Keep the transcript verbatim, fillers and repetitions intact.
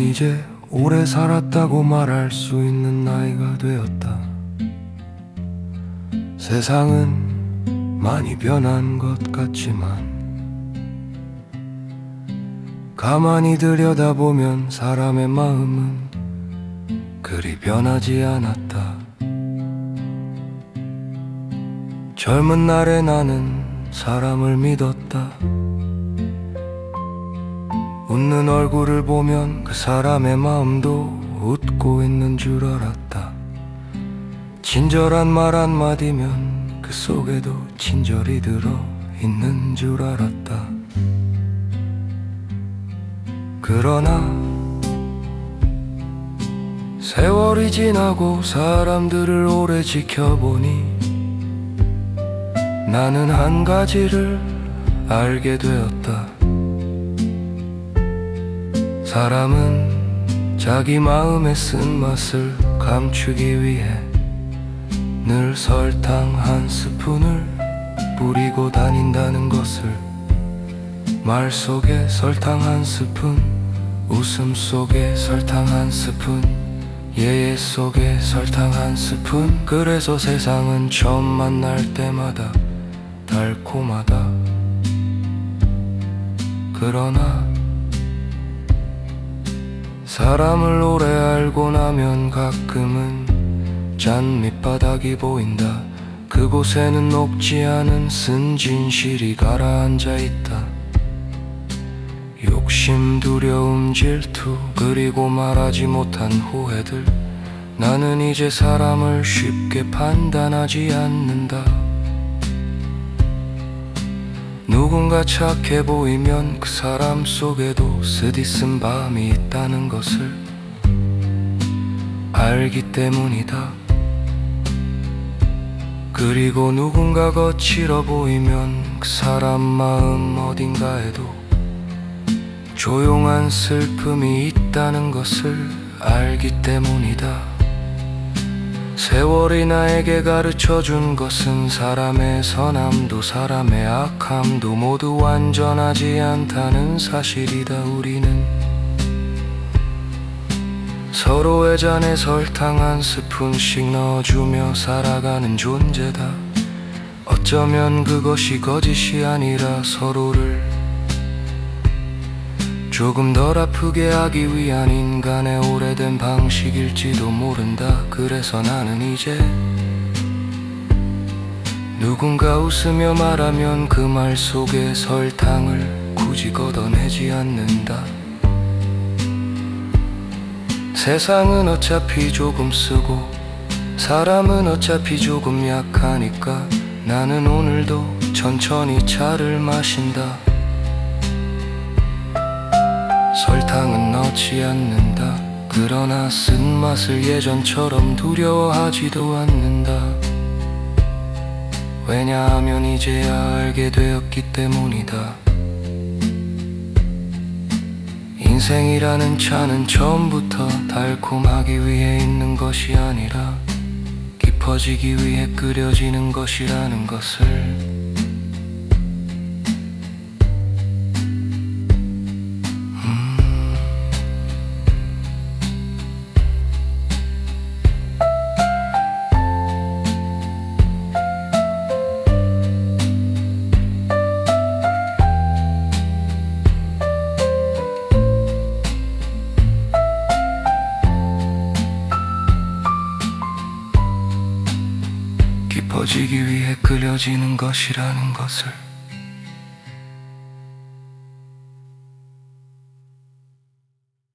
이제 오래 살았다고 말할 수 있는 나이가 되었다. 세상은 많이 변한 것 같지만 가만히 들여다보면 사람의 마음은 그리 변하지 않았다. 젊은 날에 나는 사람을 믿었다. 웃는 얼굴을 보면 그 사람의 마음도 웃고 있는 줄 알았다. 친절한 말 한마디면 그 속에도 친절이 들어 있는 줄 알았다. 그러나 세월이 지나고 사람들을 오래 지켜보니 나는 한 가지를 알게 되었다. 사람은 자기 마음의 쓴맛을 감추기 위해 늘 설탕 한 스푼을 뿌리고 다닌다는 것을, 말 속에 설탕 한 스푼, 웃음 속에 설탕 한 스푼, 예예 속에 설탕 한 스푼. 그래서 세상은 처음 만날 때마다 달콤하다. 그러나 사람을 오래 알고 나면 가끔은 잔 밑바닥이 보인다. 그곳에는 녹지 않은 쓴 진실이 가라앉아 있다. 욕심, 두려움, 질투, 그리고 말하지 못한 후회들. 나는 이제 사람을 쉽게 판단하지 않는다. 누군가 착해 보이면 그 사람 속에도 쓰디쓴 밤이 있다는 것을 알기 때문이다. 그리고 누군가 거칠어 보이면 그 사람 마음 어딘가에도 조용한 슬픔이 있다는 것을 알기 때문이다. 세월이 나에게 가르쳐준 것은 사람의 선함도 사람의 악함도 모두 완전하지 않다는 사실이다. 우리는 서로의 잔에 설탕 한 스푼씩 넣어주며 살아가는 존재다. 어쩌면 그것이 거짓이 아니라 서로를 조금 덜 아프게 하기 위한 인간의 오래된 방식일지도 모른다. 그래서 나는 이제 누군가 웃으며 말하면 그 말 속에 설탕을 굳이 걷어내지 않는다. 세상은 어차피 조금 쓰고 사람은 어차피 조금 약하니까 나는 오늘도 천천히 차를 마신다. 설탕은 넣지 않는다. 그러나 쓴맛을 예전처럼 두려워하지도 않는다. 왜냐하면 이제야 알게 되었기 때문이다. 인생이라는 차는 처음부터 달콤하기 위해 있는 것이 아니라 깊어지기 위해 끓여지는 것이라는 것을 깊어지기 위해 끓여지는 것이라는 것을